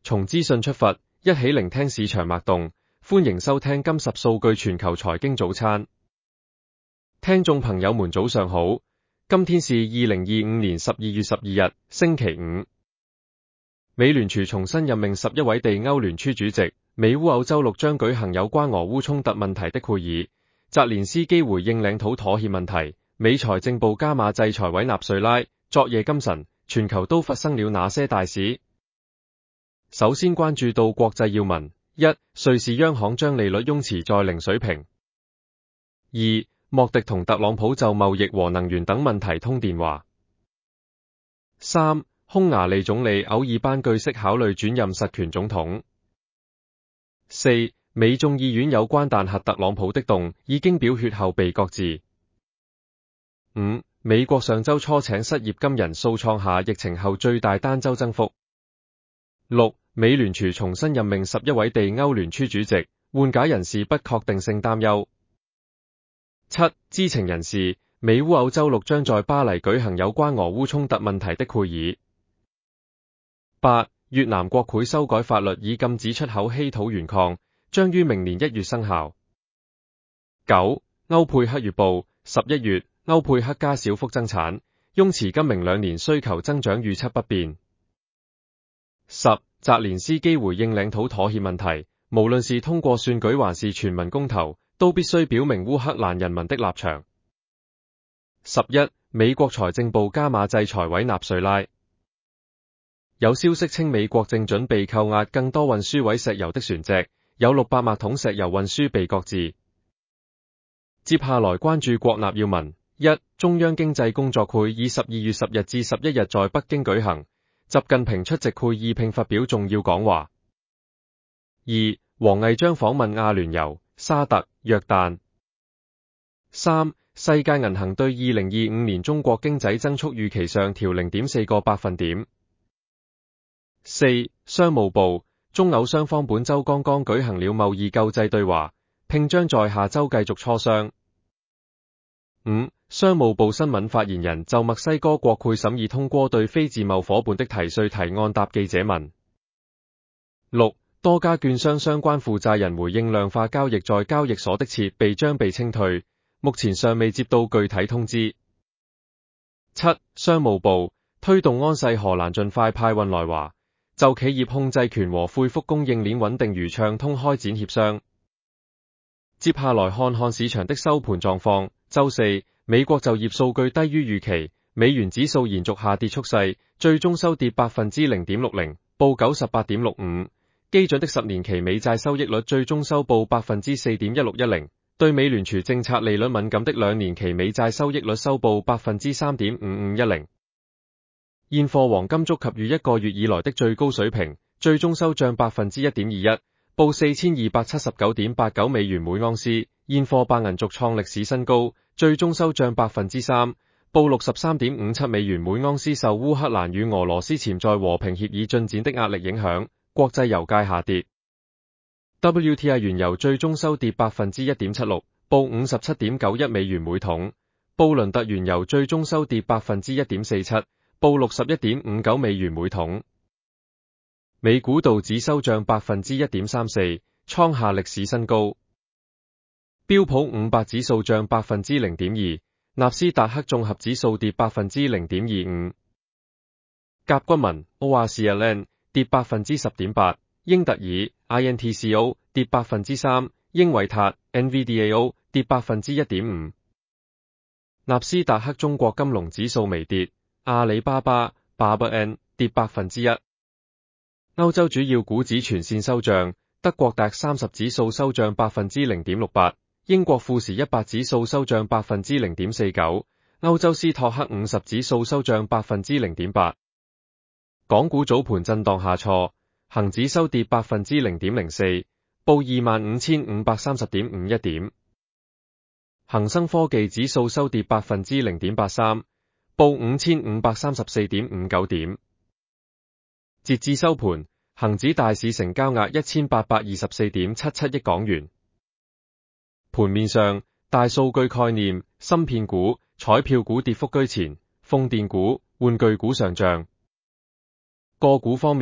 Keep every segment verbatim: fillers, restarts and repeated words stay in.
從資訊出發，一起聆聽市場脈動。歡迎收聽今十數據全球財經早餐。聽眾朋友們早上好，今天是二零二五年十二月十二日，星期五。美聯儲重新任命十一位地歐聯儲主席，美烏歐週六將舉行有關俄烏衝突問題的會議。澤連斯基回應領土妥協問題，美財政部加碼制裁委內瑞拉。昨夜今晨，全球都發生了哪些大事？首先關注到國際要聞：一、瑞士央行將利率擁持在零水平；二、莫迪同特朗普就貿易和能源等問題通電話；三、匈牙利總理歐爾班據悉考慮轉任實權總統；四、美眾議院有關彈劾特朗普的動已經表決後被擱置；五、美國上周初請失業金人數創下疫情後最大單周增幅；六、美聯儲重新任命十一位地歐聯儲主席，緩解人事不確定性擔憂；七、知情人士，美烏歐週六將在巴黎舉行有關俄烏衝突問題的會議；八、越南國會修改法律以禁止出口稀土原礦，將於明年一月生效；九、歐佩克月報，十一月歐佩克加小幅增產，擁持今明兩年需求增長預測不變。十、澤連斯基回應領土妥協問題，無論是通過選舉還是全民公投，都必須表明烏克蘭人民的立場。十一、美國財政部加碼制裁委內瑞拉。有消息稱美國正準備扣押更多運輸委石油的船隻，有六百萬桶石油運輸被擱置。接下來關注國內要聞：一、中央經濟工作會議十二月十日至十一日在北京舉行，習近平出席會議並發表重要講話。二、王毅將訪問阿聯酋、沙特、約旦。三、世界銀行對二零二五年中國經濟增速預期上調零點四個百分點。四、商務部，中歐雙方本周剛剛舉行了貿易救濟對話，並將在下周繼續磋商。五、商務部新聞發言人就墨西哥國會審議通過對非自貿夥伴的提稅提案答記者問。六、多家券商相關負債人回應量化交易在交易所的設備將被清退，目前尚未接到具體通知。七、商務部推動安世荷蘭盡快派運來華，就企業控制權和恢復供應鏈穩定如暢通開展協商。接下來看看市場的收盤狀況。周四，美國就業數據低於預期，美元指數延續下跌趨勢，最終收跌百分之零點六零，報九十八點六五。基準的十年期美債收益率最終收報百分之四點一六一零，對美聯儲政策利率敏感的兩年期美債收益率收報百分之三點五五一零。現貨黃金觸及逾一個月以來的最高水平，最終收漲百分之一點二一，報四千二百七十九點八九美元每盎司。現貨白銀續創歷史新高，最終收漲百分之三，報六十三點五七美元每盎司。受烏克蘭與俄羅斯潛在和平協議進展的壓力影響，國際油價下跌。W T I 原油最終收跌百分之一點七六，報五十七點九一美元每桶。布倫特原油最終收跌百分之一點四七，報六十一點五九美元每桶。美股道指收漲百分之一點三四，創下歷史新高。標普五百指數漲百分之零點二，納斯達克綜合指數跌百分之零點二五。甲骨文 O R C L N 跌百分之十點八，英特爾 I N T C O 跌百分之三，英偉達 N V D A O 跌百分之一點五。納斯達克中國金龍指數微跌，阿里巴巴 B A B N 跌百分之一。歐洲主要股指全線收漲，德國D A X三十指數收漲百分之零點六八。英國富時一百指數收漲百分之零點四九，歐洲斯托克五十指數收漲百分之零點八。港股早盤震盪下挫，恒指收跌百分之零點零四，報二萬五千五百三十點五一點。恒生科技指數收跌百分之零點八三，報五千五百三十四點五九點。截至收盤，恒指大市成交額一千八百二十四點七七億港元。盤面上，大數據概念、芯片股、彩票股跌幅居前，風電股、玩具股上漲。個股方面，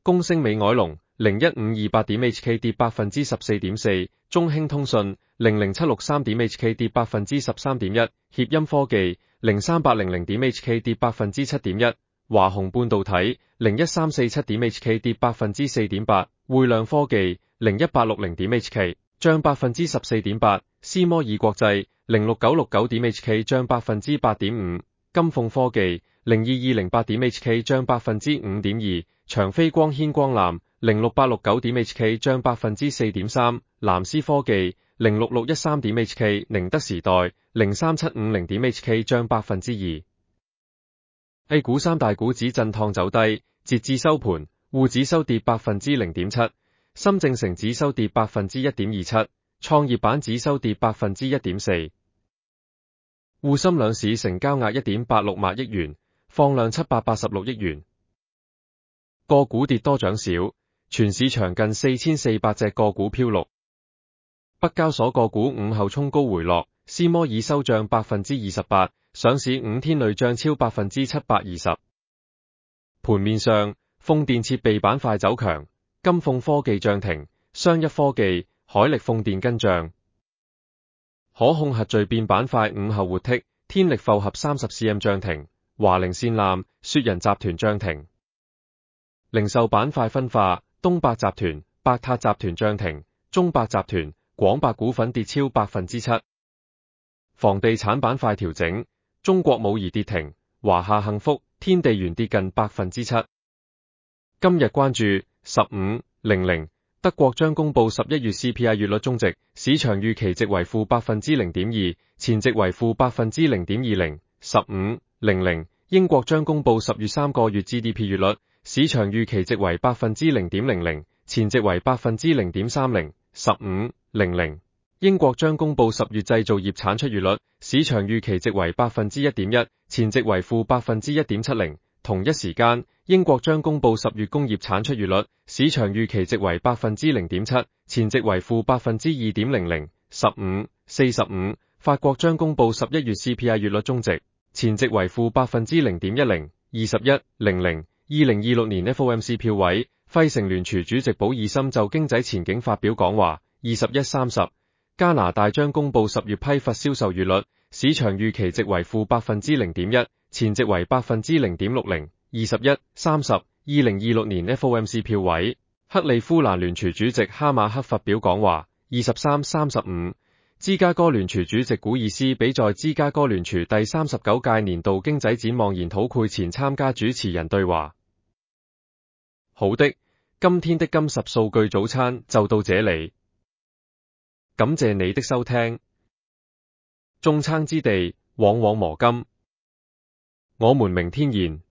高升美凱龍零一五二八點 H K 跌百分之十四點四，中興通訊零零七六三點 H K 跌百分之十三點一，協鑫科技零三八零零點 H K 跌百分之七點一，華虹半導體零一三四七點 H K 跌百分之四點八，匯量科技零一八六零點 H K 漲百分之十四點八，斯摩爾國際零六九六九點 H K 漲百分之八點五，金鳳科技零二二零八點 H K 漲百分之五點二，長飛光纖光纜零六八六九點 H K 漲百分之四點三，藍思科技零六六一三點 H K 寧德時代零三七五零點 H K 漲百分之二。A 股三大股指震盪走低，截至收盤，滬指收跌百分之零點七，深證成指收跌百分之一點二七，創業板指收跌百分之一點四。滬深兩市成交額一點八六萬億元，放量七百八十六億元。個股跌多漲少，全市場近四千四百隻個股飄綠。北交所個股午後衝高回落，斯摩爾收漲百分之二十八，上市五天累漲超百分之七百二十。盤面上，風電設備板塊走強，金鳳科技漲停，商一科技、海力鳳電跟漲。可控核聚變板塊午後活剔，天力浮合三十 cm 漲停，華菱線纜、雪人集團漲停。零售板塊分化，東百集團、百塔集團漲停，中百集團、廣百股份跌超百分之七。房地產板塊調整，中國武夷跌停，華夏幸福、天地源跌近百分之七。今日關注十五零零，德國將公布十一月 C P I 月率終值，市場預期值為負百分之零點二，前值為負百分之零點二零。十五零零，英國將公布十月三個月 G D P 月率，市場預期值為百分之零點零零，前值為百分之零點三零。十五零零，英國將公布十月製造業產出月率，市場預期值為百分之一點一，前值為負百分之一點七零。同一時間，英國將公布十月工業產出月率，市場預期值為百分之零點七，前值為負百分之二點零零。十五四十五，法國將公布十一月 C P I 月率終值，前值為負百分之零點一零。二十一零零，二零二六年 F O M C 票委，費城聯儲主席鮑爾森就經濟前景發表講話。二十一三十，加拿大將公布十月批發銷售月率，市場預期值為負百分之零點一，前值為百分之零點六零。二十一三十，二零二六年 F O M C 票委，克利夫蘭聯儲主席哈馬克發表講話。二十三三十五，芝加哥聯儲主席古爾斯比在芝加哥聯儲第三十九屆年度經濟展望研討會前參加主持人對話。好的，今天的金十數據早餐就到這裡，感謝你的收聽。中撐之地，往往磨金。我們明天見。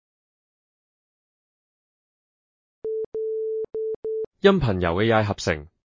音頻由 A I 合成。